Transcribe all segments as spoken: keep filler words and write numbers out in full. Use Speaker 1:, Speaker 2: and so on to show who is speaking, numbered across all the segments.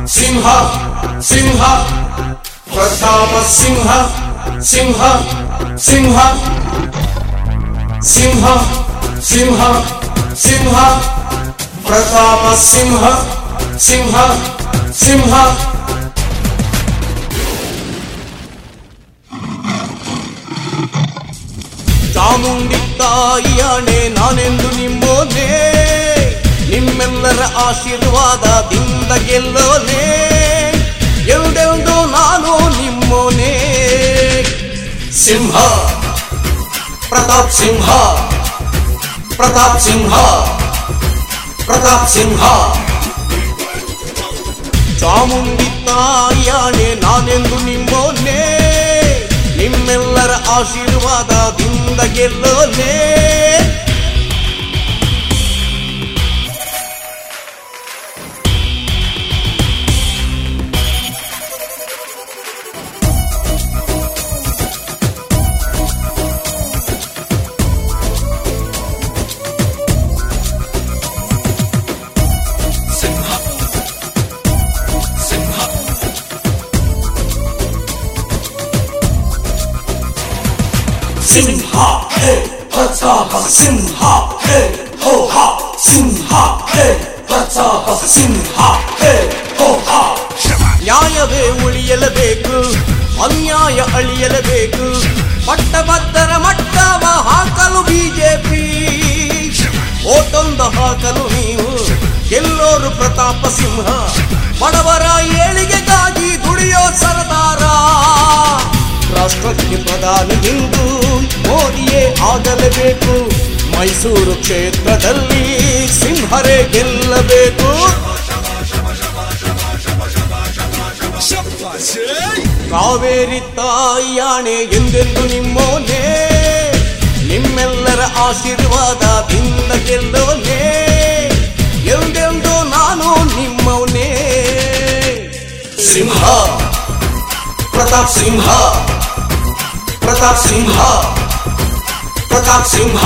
Speaker 1: ಸಿಂಹ ಸಿಂಹ ಪ್ರತಾಪ ಸಿಂಹ ಸಿಂಹ ಸಿಂಹ ಸಿಂಹ ಸಿಂಹ ಸಿಂಹ ಪ್ರತಾಪ ಸಿಂಹ ಸಿಂಹ ಸಿಂಹ ಚಾಮುಂಡಿ ತಾಯಿಯಾಣೆ ನಾನೆಂದು ನಿಮ್ಮೋನೆ, ನಿಮ್ಮೆಲ್ಲರ ಆಶೀರ್ವಾದದಿಂದ ಗೆಲ್ಲೋನೆ, ಎಂದೆಂದು ನಾನು ನಿಮ್ಮೋನೆ. ಸಿಂಹ ಪ್ರತಾಪ್ ಸಿಂಹ ಪ್ರತಾಪ್ ಸಿಂಹ ಪ್ರತಾಪ್ ಸಿಂಹ ಚಾಮುಂಡಿ ತಾಯಿಯಾಣೆ ನಾನೆಂದು ನಿಮ್ಮೋನೆ, ನಿಮ್ಮೆಲ್ಲರ ಆಶೀರ್ವಾದದಿಂದ ಗೆಲ್ಲೋನೆ. ಸಿಂಹ ಹೇ ಪ್ರತಾಪ ಸಿಂಹ ಹೇ ಹೋ ಹಾ ಸಿಂಹ ಹೇ ಪ್ರತಾಪ ಸಿಂಹ ಹೇ ಹೋ ಹಾ. ನ್ಯಾಯವೇ ಉಳಿಯಲೇಬೇಕು, ಅನ್ಯಾಯ ಅಳಿಯಲೇಬೇಕು, ಪಟ್ಟಭದ್ರ ಮಟ್ಟವ ಹಾಕಲು ಬಿಜೆಪಿ, ಓಟೊಂದು ಹಾಕಲು ನೀವು ಗೆಲ್ಲೋರು ಪ್ರತಾಪ ಸಿಂಹ, ಬಡವರ ಏಳಿಗೆಗಾಗಿ ದುಡಿಯೋ ಸರದಾರ. ರಾಷ್ಟ್ರಕ್ಕೆ ಪ್ರಧಾನಿ ಎಂದು ಮೋದಿಯೇ ಆಗಲೇಬೇಕು, ಮೈಸೂರು ಕ್ಷೇತ್ರದಲ್ಲಿ ಸಿಂಹರೇ ಗೆಲ್ಲಬೇಕು. ಕಾವೇರಿ ತಾಯಿಯಾಣೆ ಎಂದೆಂದು ನಿಮ್ಮೋನೆ, ನಿಮ್ಮೆಲ್ಲರ ಆಶೀರ್ವಾದದಿಂದ ಗೆಲ್ಲೋನೆ, ಎಂದೆಂದು ನಾನು ನಿಮ್ಮವನೇ. ಸಿಂಹ ಪ್ರತಾಪ್ ಸಿಂಹ ಪ್ರತಾಪ್ ಸಿಂಹ ಪ್ರತಾಪ್ ಸಿಂಹ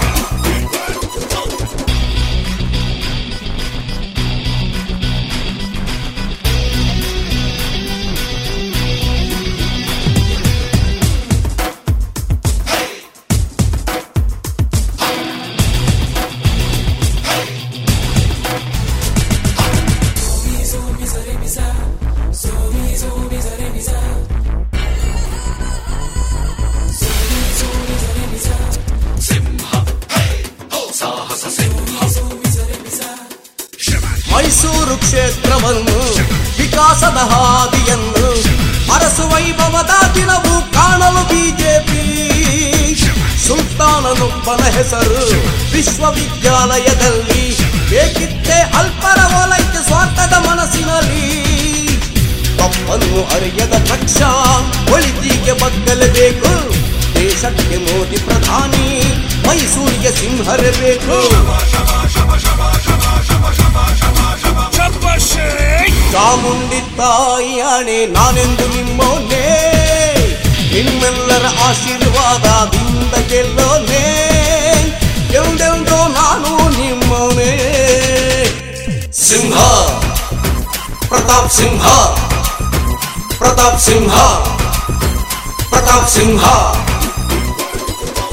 Speaker 1: ಮೈಸೂರು ಕ್ಷೇತ್ರವನ್ನು ವಿಕಾಸದ ಹಾದಿಯನ್ನು ಅರಸು ವೈಭವದ ದಿನವೂ ಕಾಣಲು ಬಿಜೆಪಿ, ಸುಲ್ತಾನನೊಬ್ಬನ ಹೆಸರು ವಿಶ್ವವಿದ್ಯಾಲಯದಲ್ಲಿ ಬೇಕಿತ್ತೆ ಅಲ್ಪರ ಓಲೈಕೆ ಸ್ವಾರ್ಥದ ಮನಸ್ಸಿನಲ್ಲಿ, ತಪ್ಪನ್ನು ಅರಿಯದ ಪಕ್ಷ ಒಳಿತಿಗೆ ಬಗ್ಗಲೇಬೇಕು, ದೇಶಕ್ಕೆ ಮೋದಿ ಪ್ರಧಾನಿ, ಮೈಸೂರಿಗೆ ಸಿಂಹರೇ ಬೇಕು. ಚಾಮುಂಡಿ ತಾಯಿಯಾಣೆ ನಾನೆಂದು ನಿಮ್ಮೋನೆ, ನಿಮ್ಮೆಲ್ಲರ ಆಶೀರ್ವಾದದಿಂದ ಗೆಲ್ಲೋನೆ, ಎಂದೆಂದು ನಾನು ನಿಮ್ಮೋನೆ. ಸಿಂಹ ಪ್ರತಾಪ್ ಸಿಂಹ ಪ್ರತಾಪ್ ಸಿಂಹ ಪ್ರತಾಪ್ ಸಿಂಹ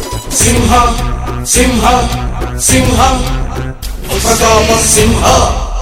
Speaker 1: ಸಿಂಹ ಸಿಂಹ ಸಿಂಹ ಪ್ರತಾಪ ಸಿಂಹ.